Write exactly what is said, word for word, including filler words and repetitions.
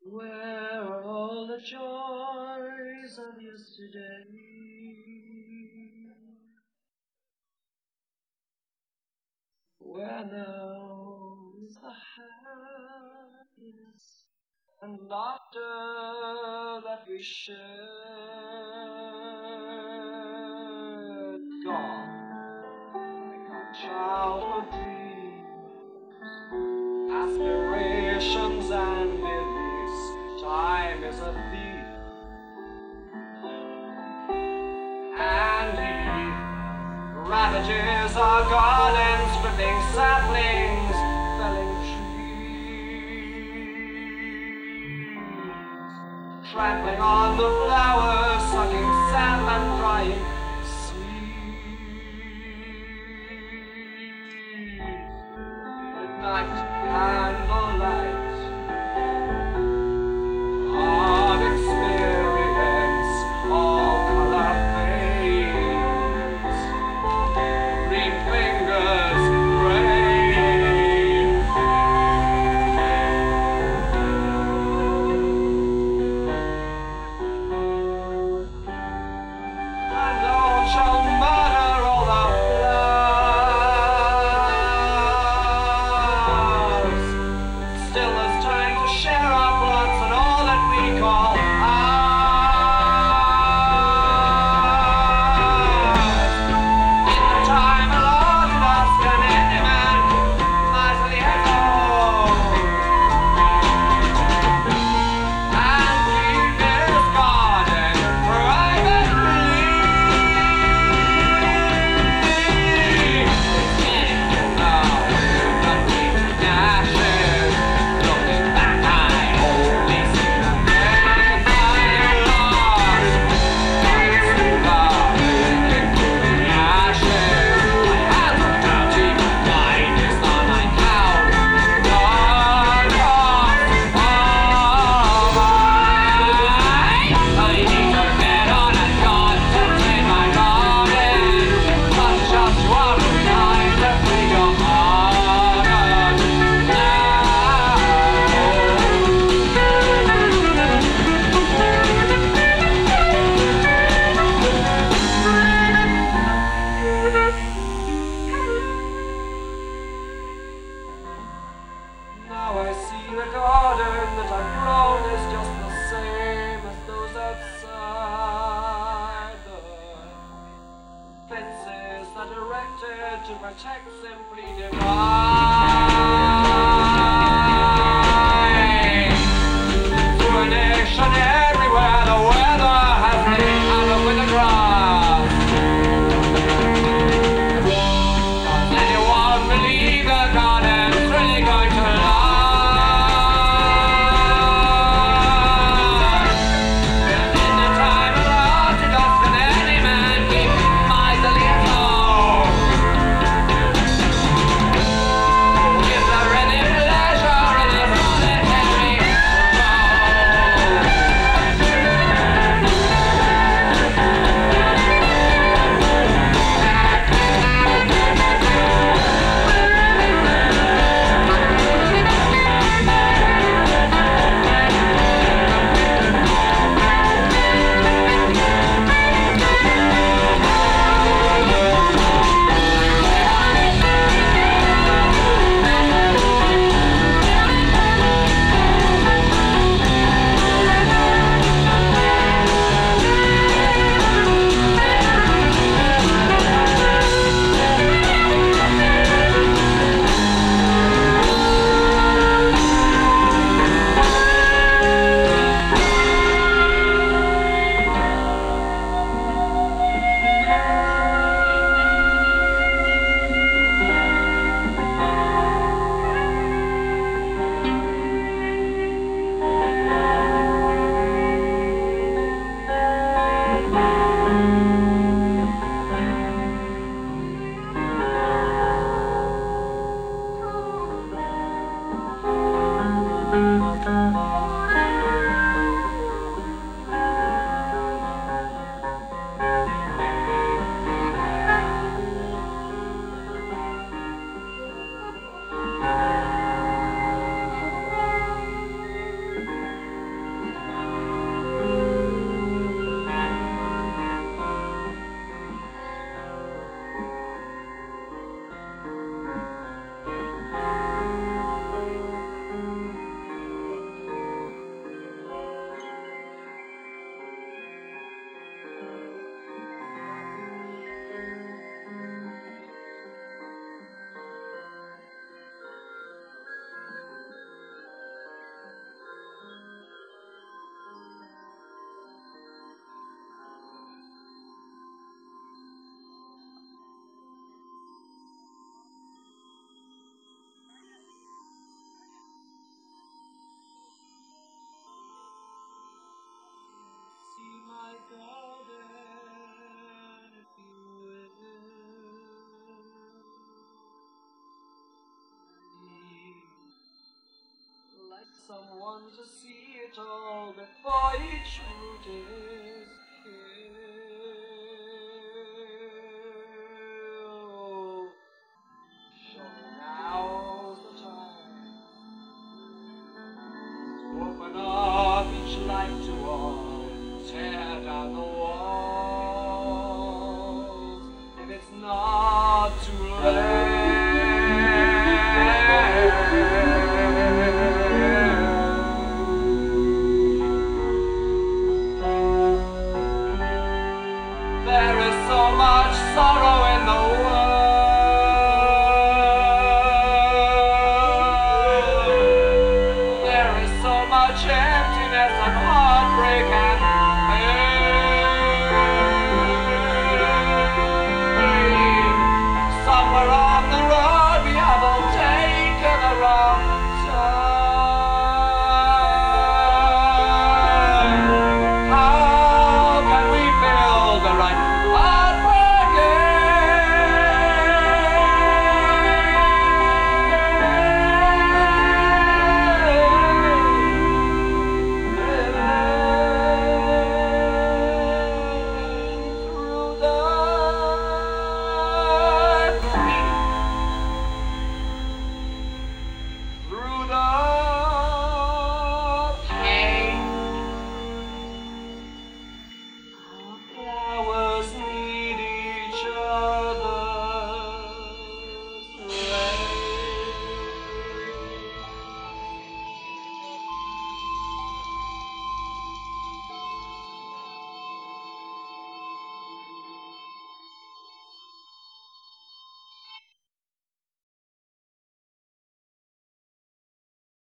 Where are all the joys of yesterday? Where now is the happiness and laughter that we shared? Gone, like our childhood dreams, aspirations and beliefs. Time is a thief, and he ravages our gardens, stripping saplings, felling trees, trampling on the flowers, sucking sap and drying seeds. Midnight candlelight of experience, all color fades, green fingers brave, and all shall murder all the flowers. Still there's time to share our plots and all that we call ours. In the time allotted us, can any man miserly hold and keep his garden privately? Now, nothing ashes. Looking back, I only see the days I lost. Lights in the blinking through the ashes. My hands are dirty, my mind is on my couch. Gone off all mine. I need to get on and God to tame my garden. Must just one time to free your heart now. Now I see the garden that I've grown is just the same as those outside. The fences that erected to protect simply divine. Ruination everywhere, the weather has been out of with the grass. Does anyone believe the garden's really going to last? And in the time allotted us, can any man keep miserly alone? someone to see it all before each root is killed. Surely now's the time to open up each life to all, tear down the walls, if it's not too late. There is so much sorrow in the world. There is so much emptiness and heartbreak.